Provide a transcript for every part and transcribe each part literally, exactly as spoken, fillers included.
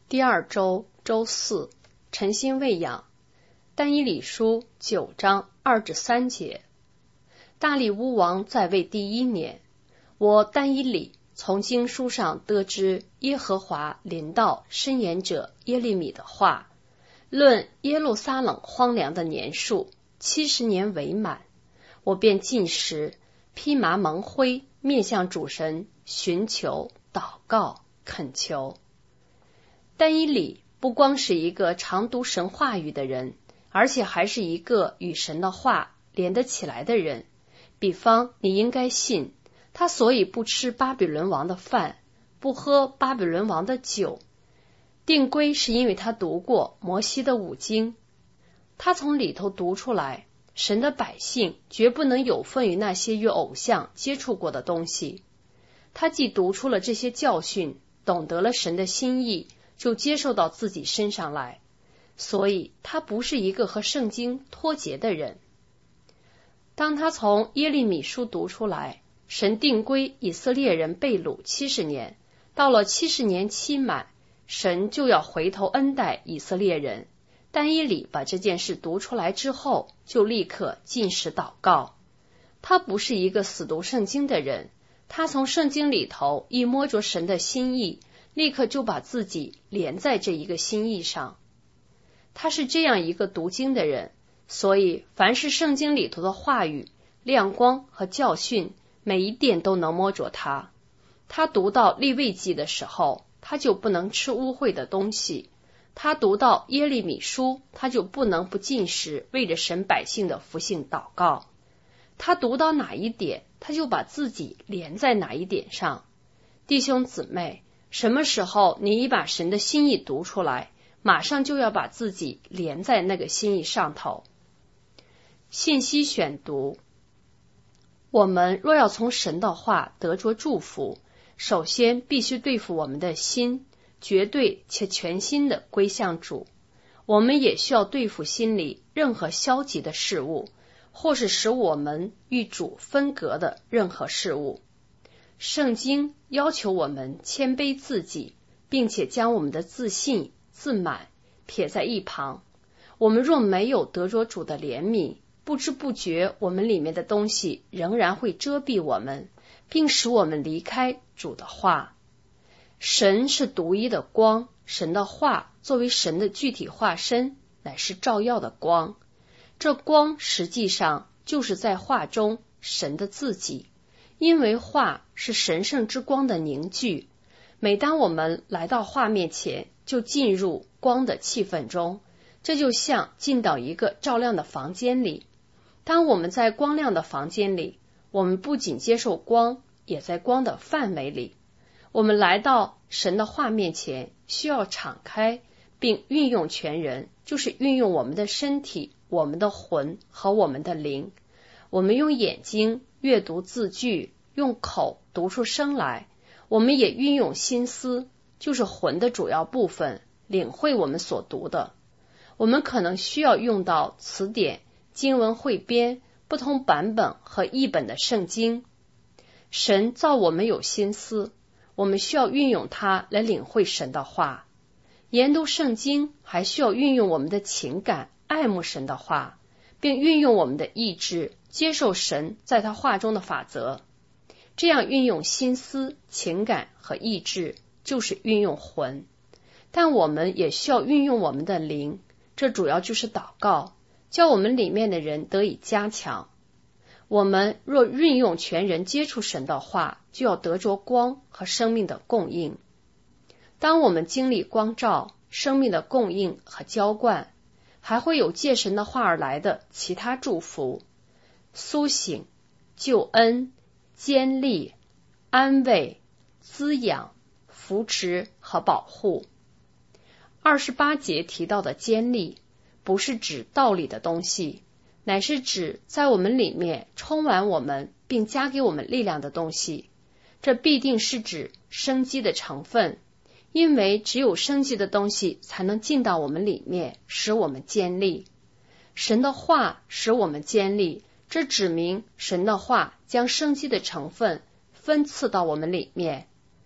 第二周周四，诚心喂养。但以理书九章二至三节。大利乌王在位第一年，我但以理从经书上得知耶和华临到申言者耶利米的话，论耶路撒冷荒凉的年数，七十年为满。我便进食，披麻蒙灰，面向主神寻求、祷告、恳求。但以理不光是一个常读神话语的人，而且还是一个与神的话连得起来的人。比方，你应该信他所以不吃巴比伦王的饭，不喝巴比伦王的酒，定规是因为他读过摩西的五经，他从里头读出来，神的百姓绝不能有份于那些与偶像接触过的东西。他既读出了这些教训，懂得了神的心意，就接受到自己身上来，所以他不是一个和圣经脱节的人。当他从耶利米书读出来，神定规以色列人被掳七十年，到了七十年期满，神就要回头恩待以色列人。但以理把这件事读出来之后，就立刻禁食祷告。他不是一个死读圣经的人，他从圣经里头一摸着神的心意，立刻就把自己连在这一个心意上。他是这样一个读经的人，所以凡是圣经里头的话语、亮光和教训，每一点都能摸着他。他读到利未记的时候，他就不能吃污秽的东西；他读到耶利米书，他就不能不禁食，为着神百姓的福幸祷告。他读到哪一点，他就把自己连在哪一点上。弟兄姊妹，什么时候你一把神的心意读出来，马上就要把自己连在那个心意上头。信息选读。我们若要从神的话得着祝福，首先必须对付我们的心，绝对且全心的归向主。我们也需要对付心里任何消极的事物，或是使我们与主分隔的任何事物。圣经要求我们谦卑自己，并且将我们的自信、自满撇在一旁。我们若没有得着主的怜悯，不知不觉我们里面的东西仍然会遮蔽我们，并使我们离开主的话。神是独一的光，神的话作为神的具体化身，乃是照耀的光。这光实际上就是在话中神的自己，因为话是神圣之光的凝聚。每当我们来到话面前，就进入光的气氛中，这就像进到一个照亮的房间里。当我们在光亮的房间里，我们不仅接受光，也在光的范围里。我们来到神的话面前，需要敞开并运用全人，就是运用我们的身体、我们的魂和我们的灵。我们用眼睛阅读字句，用口读出声来。我们也运用心思，就是魂的主要部分，领会我们所读的。我们可能需要用到词典、经文汇编、不同版本和译本的圣经。神造我们有心思，我们需要运用它来领会神的话。研读圣经还需要运用我们的情感，爱慕神的话，并运用我们的意志，接受神在他话中的法则。这样运用心思、情感和意志，就是运用魂。但我们也需要运用我们的灵，这主要就是祷告，叫我们里面的人得以加强。我们若运用全人接触神的话，就要得着光和生命的供应。当我们经历光照、生命的供应和浇灌，还会有借神的话而来的其他祝福：苏醒、救恩、坚立、安慰、滋养、扶持和保护。二十八节提到的坚立，不是指道理的东西，乃是指在我们里面充满我们并加给我们力量的东西。这必定是指生机的成分，因为只有生机的东西才能进到我们里面，使我们坚立。神的话使我们坚立，这指明神的话将生机的成分分赐到我们里面。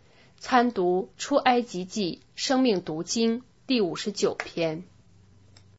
参读出埃及记生命读经第五十九篇。